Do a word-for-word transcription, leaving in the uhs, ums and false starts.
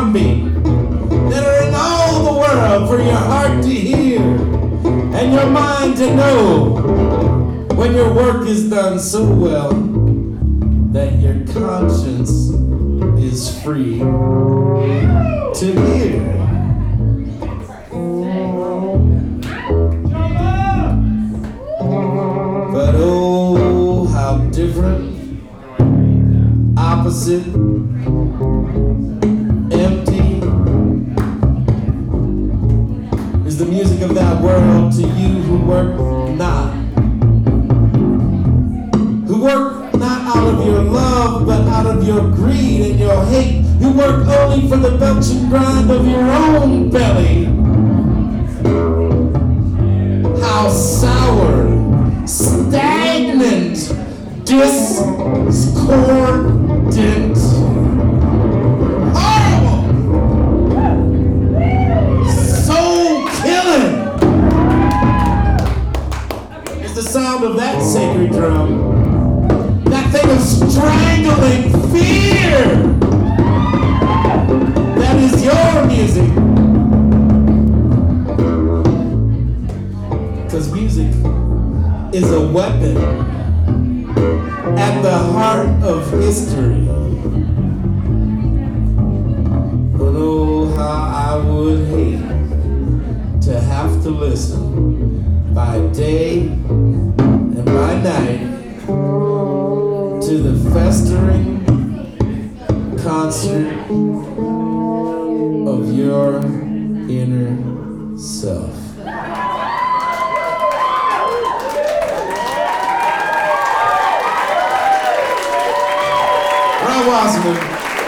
drumbeat that are in all the world for your heart to hear and your mind to know when your work is done so well that your conscience is free to hear. But oh, how different, opposite, empty is the music of that world to you who work not. Who work not out of your love, but out of your greed and your hate. Who work only for the belch and grind of your own belly. How sour, stagnant, discordant, horrible, soul killing is the sound of that sacred drum. That thing of strangling fear. That is your music. Because music is a weapon at the heart of history. But oh, how I would hate to have to listen by day and by night to the festering concert of your inner self. Ron Wasserman.